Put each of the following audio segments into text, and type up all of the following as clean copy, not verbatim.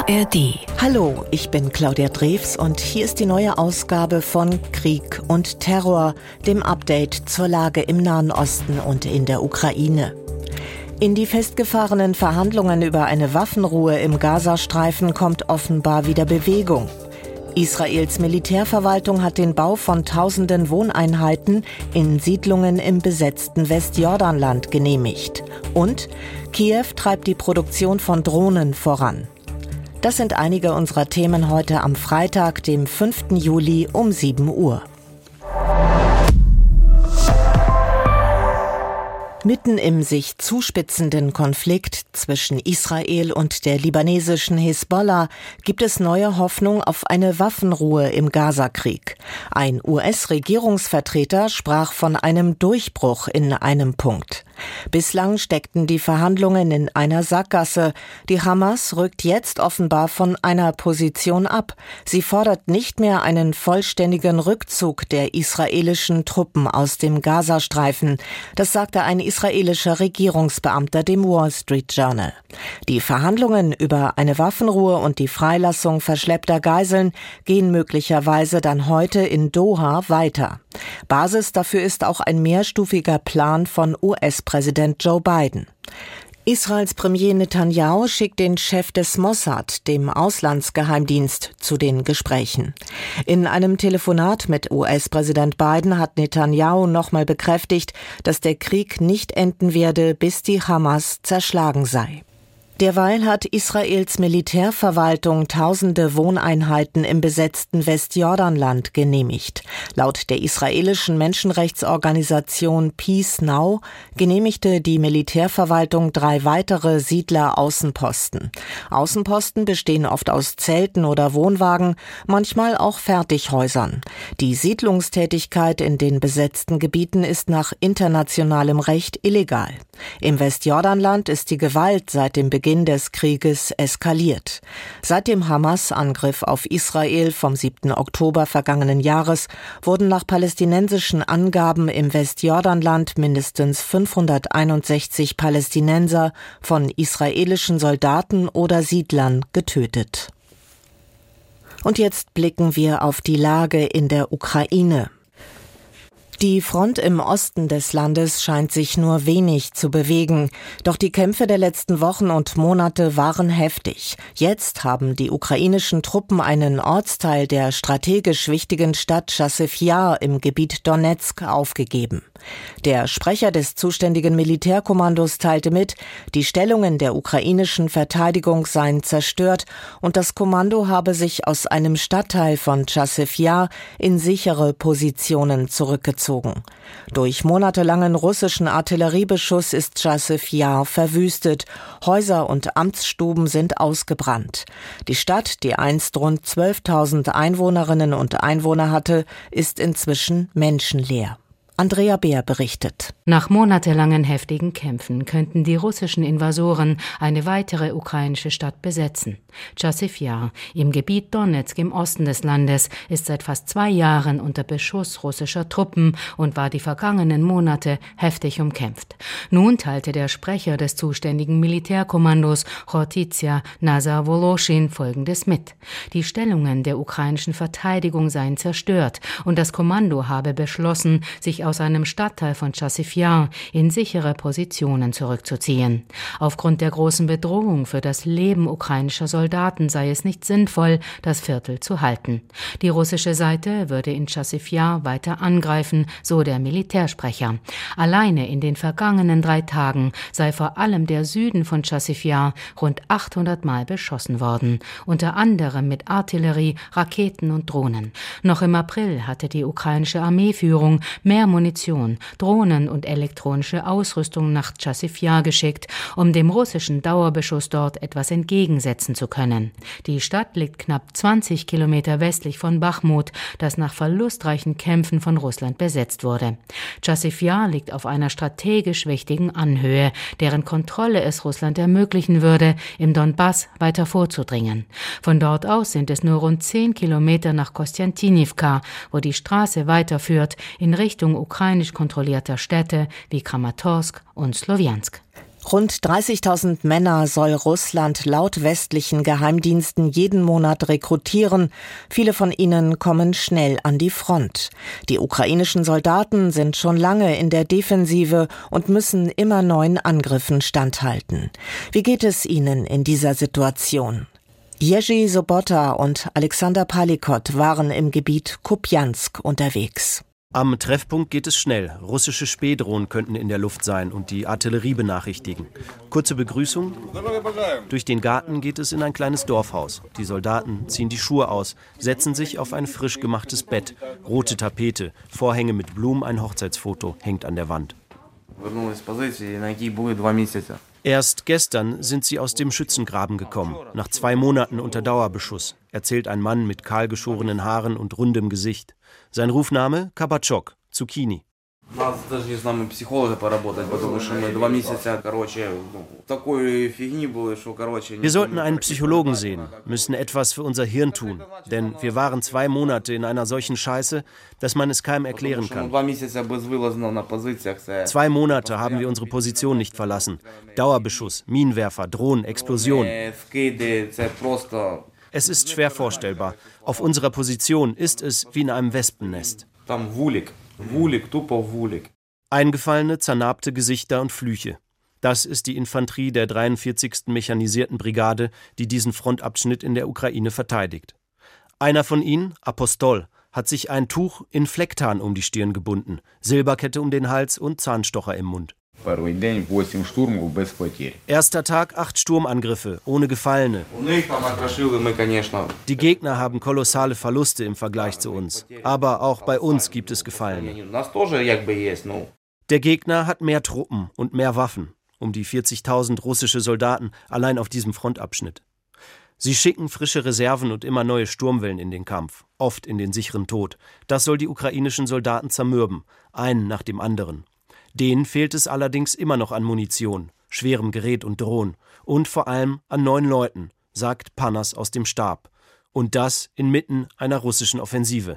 ARD. Hallo, ich bin Claudia Drews und hier ist die neue Ausgabe von Krieg und Terror, dem Update zur Lage im Nahen Osten und in der Ukraine. In die festgefahrenen Verhandlungen über eine Waffenruhe im Gazastreifen kommt offenbar wieder Bewegung. Israels Militärverwaltung hat den Bau von tausenden Wohneinheiten in Siedlungen im besetzten Westjordanland genehmigt. Und Kiew treibt die Produktion von Drohnen voran. Das sind einige unserer Themen heute am Freitag, dem 5. Juli um 7 Uhr. Mitten im sich zuspitzenden Konflikt zwischen Israel und der libanesischen Hisbollah gibt es neue Hoffnung auf eine Waffenruhe im Gazakrieg. Ein US-Regierungsvertreter sprach von einem Durchbruch in einem Punkt. Bislang steckten die Verhandlungen in einer Sackgasse. Die Hamas rückt jetzt offenbar von einer Position ab. Sie fordert nicht mehr einen vollständigen Rückzug der israelischen Truppen aus dem Gazastreifen. Das sagte ein israelischer Regierungsbeamter dem Wall Street Journal. Die Verhandlungen über eine Waffenruhe und die Freilassung verschleppter Geiseln gehen möglicherweise dann heute in Doha weiter. Basis dafür ist auch ein mehrstufiger Plan von US-Präsident Joe Biden. Israels Premier Netanyahu schickt den Chef des Mossad, dem Auslandsgeheimdienst, zu den Gesprächen. In einem Telefonat mit US-Präsident Biden hat Netanyahu nochmal bekräftigt, dass der Krieg nicht enden werde, bis die Hamas zerschlagen sei. Derweil hat Israels Militärverwaltung tausende Wohneinheiten im besetzten Westjordanland genehmigt. Laut der israelischen Menschenrechtsorganisation Peace Now genehmigte die Militärverwaltung 3 weitere Siedler-Außenposten. Außenposten bestehen oft aus Zelten oder Wohnwagen, manchmal auch Fertighäusern. Die Siedlungstätigkeit in den besetzten Gebieten ist nach internationalem Recht illegal. Im Westjordanland ist die Gewalt seit dem Beginn des Krieges eskaliert. Seit dem Hamas-Angriff auf Israel vom 7. Oktober vergangenen Jahres wurden nach palästinensischen Angaben im Westjordanland mindestens 561 Palästinenser von israelischen Soldaten oder Siedlern getötet. Und jetzt blicken wir auf die Lage in der Ukraine. Die Front im Osten des Landes scheint sich nur wenig zu bewegen. Doch die Kämpfe der letzten Wochen und Monate waren heftig. Jetzt haben die ukrainischen Truppen einen Ortsteil der strategisch wichtigen Stadt Chasiv Yar im Gebiet Donezk aufgegeben. Der Sprecher des zuständigen Militärkommandos teilte mit, die Stellungen der ukrainischen Verteidigung seien zerstört und das Kommando habe sich aus einem Stadtteil von Chasiv Yar in sichere Positionen zurückgezogen. Durch monatelangen russischen Artilleriebeschuss ist Chasiv Yar verwüstet. Häuser und Amtsstuben sind ausgebrannt. Die Stadt, die einst rund 12.000 Einwohnerinnen und Einwohner hatte, ist inzwischen menschenleer. Andrea Beer berichtet. Nach monatelangen heftigen Kämpfen könnten die russischen Invasoren eine weitere ukrainische Stadt besetzen. Chasiv Yar im Gebiet Donezk im Osten des Landes ist seit fast 2 Jahren unter Beschuss russischer Truppen und war die vergangenen Monate heftig umkämpft. Nun teilte der Sprecher des zuständigen Militärkommandos Chortizia Nazar Woloschin Folgendes mit. Die Stellungen der ukrainischen Verteidigung seien zerstört und das Kommando habe beschlossen, sich aus einem Stadtteil von Chasiv Yar in sichere Positionen zurückzuziehen. Aufgrund der großen Bedrohung für das Leben ukrainischer Soldaten sei es nicht sinnvoll, das Viertel zu halten. Die russische Seite würde in Chasiv Yar weiter angreifen, so der Militärsprecher. Alleine in den vergangenen 3 Tagen sei vor allem der Süden von Chasiv Yar rund 800 Mal beschossen worden, unter anderem mit Artillerie, Raketen und Drohnen. Noch im April hatte die ukrainische Armeeführung mehr Munition, Drohnen und elektronische Ausrüstung nach Chasiv Yar geschickt, um dem russischen Dauerbeschuss dort etwas entgegensetzen zu können. Die Stadt liegt knapp 20 Kilometer westlich von Bachmut, das nach verlustreichen Kämpfen von Russland besetzt wurde. Chasiv Yar liegt auf einer strategisch wichtigen Anhöhe, deren Kontrolle es Russland ermöglichen würde, im Donbass weiter vorzudringen. Von dort aus sind es nur rund 10 Kilometer nach Kostjantinivka, wo die Straße weiterführt in Richtung ukrainisch kontrollierter Städte wie Kramatorsk und Slowjansk. Rund 30.000 Männer soll Russland laut westlichen Geheimdiensten jeden Monat rekrutieren. Viele von ihnen kommen schnell an die Front. Die ukrainischen Soldaten sind schon lange in der Defensive und müssen immer neuen Angriffen standhalten. Wie geht es ihnen in dieser Situation? Jerzy Sobota und Alexander Palikot waren im Gebiet Kupjansk unterwegs. Am Treffpunkt geht es schnell. Russische Spähdrohnen könnten in der Luft sein und die Artillerie benachrichtigen. Kurze Begrüßung. Durch den Garten geht es in ein kleines Dorfhaus. Die Soldaten ziehen die Schuhe aus, setzen sich auf ein frisch gemachtes Bett. Rote Tapete, Vorhänge mit Blumen, ein Hochzeitsfoto hängt an der Wand. Erst gestern sind sie aus dem Schützengraben gekommen, nach 2 Monaten unter Dauerbeschuss, erzählt ein Mann mit kahlgeschorenen Haaren und rundem Gesicht. Sein Rufname Kabachok, Zucchini. Wir sollten einen Psychologen sehen, müssen etwas für unser Hirn tun. Denn wir waren 2 Monate in einer solchen Scheiße, dass man es keinem erklären kann. 2 Monate haben wir unsere Position nicht verlassen. Dauerbeschuss, Minenwerfer, Drohnen, Explosionen. Es ist schwer vorstellbar. Auf unserer Position ist es wie in einem Wespennest. Eingefallene, zernarbte Gesichter und Flüche. Das ist die Infanterie der 43. Mechanisierten Brigade, die diesen Frontabschnitt in der Ukraine verteidigt. Einer von ihnen, Apostol, hat sich ein Tuch in Flecktarn um die Stirn gebunden, Silberkette um den Hals und Zahnstocher im Mund. Erster Tag 8 Sturmangriffe, ohne Gefallene. Die Gegner haben kolossale Verluste im Vergleich zu uns. Aber auch bei uns gibt es Gefallene. Der Gegner hat mehr Truppen und mehr Waffen. Um die 40.000 russische Soldaten allein auf diesem Frontabschnitt. Sie schicken frische Reserven und immer neue Sturmwellen in den Kampf, oft in den sicheren Tod. Das soll die ukrainischen Soldaten zermürben, einen nach dem anderen. Denen fehlt es allerdings immer noch an Munition, schwerem Gerät und Drohnen und vor allem an 9 Leuten, sagt Panas aus dem Stab. Und das inmitten einer russischen Offensive.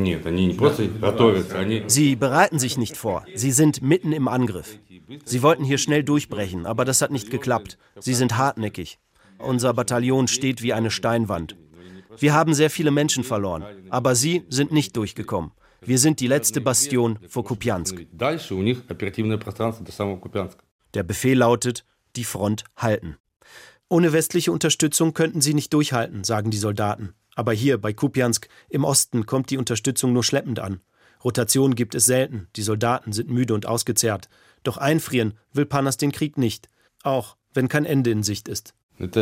Sie bereiten sich nicht vor, sie sind mitten im Angriff. Sie wollten hier schnell durchbrechen, aber das hat nicht geklappt. Sie sind hartnäckig. Unser Bataillon steht wie eine Steinwand. Wir haben sehr viele Menschen verloren, aber sie sind nicht durchgekommen. Wir sind die letzte Bastion vor Kupjansk. Der Befehl lautet, die Front halten. Ohne westliche Unterstützung könnten sie nicht durchhalten, sagen die Soldaten. Aber hier bei Kupjansk im Osten kommt die Unterstützung nur schleppend an. Rotation gibt es selten, die Soldaten sind müde und ausgezehrt. Doch einfrieren will Panas den Krieg nicht, auch wenn kein Ende in Sicht ist.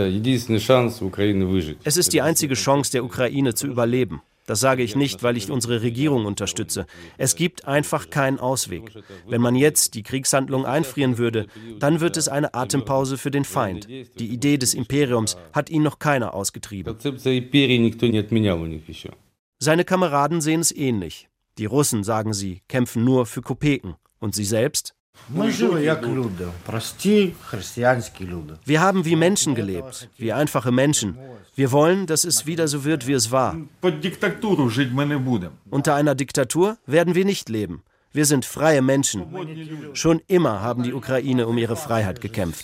Es ist die einzige Chance der Ukraine zu überleben. Das sage ich nicht, weil ich unsere Regierung unterstütze. Es gibt einfach keinen Ausweg. Wenn man jetzt die Kriegshandlung einfrieren würde, dann wird es eine Atempause für den Feind. Die Idee des Imperiums hat ihn noch keiner ausgetrieben. Seine Kameraden sehen es ähnlich. Die Russen, sagen sie, kämpfen nur für Kopeken. Und sie selbst? Wir haben wie Menschen gelebt, wie einfache Menschen. Wir wollen, dass es wieder so wird, wie es war. Unter einer Diktatur werden wir nicht leben. Wir sind freie Menschen. Schon immer haben die Ukraine um ihre Freiheit gekämpft.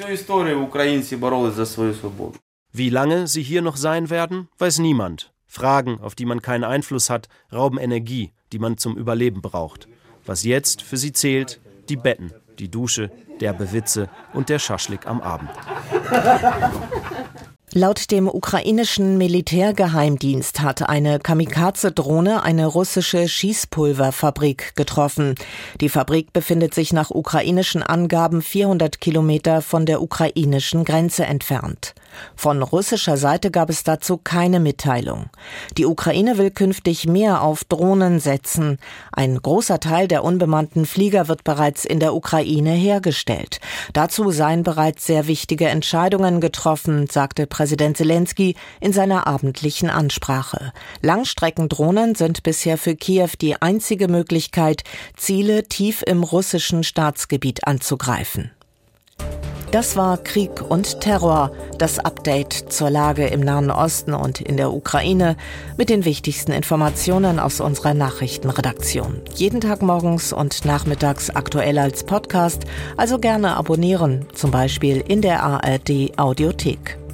Wie lange sie hier noch sein werden, weiß niemand. Fragen, auf die man keinen Einfluss hat, rauben Energie, die man zum Überleben braucht. Was jetzt für sie zählt, die Betten, die Dusche, derbe Witze und der Schaschlik am Abend. Laut dem ukrainischen Militärgeheimdienst hat eine Kamikaze-Drohne eine russische Schießpulverfabrik getroffen. Die Fabrik befindet sich nach ukrainischen Angaben 400 Kilometer von der ukrainischen Grenze entfernt. Von russischer Seite gab es dazu keine Mitteilung. Die Ukraine will künftig mehr auf Drohnen setzen. Ein großer Teil der unbemannten Flieger wird bereits in der Ukraine hergestellt. Dazu seien bereits sehr wichtige Entscheidungen getroffen, sagte Präsident Selenskyj in seiner abendlichen Ansprache. Langstreckendrohnen sind bisher für Kiew die einzige Möglichkeit, Ziele tief im russischen Staatsgebiet anzugreifen. Das war Krieg und Terror, das Update zur Lage im Nahen Osten und in der Ukraine mit den wichtigsten Informationen aus unserer Nachrichtenredaktion. Jeden Tag morgens und nachmittags aktuell als Podcast, also gerne abonnieren, zum Beispiel in der ARD Audiothek.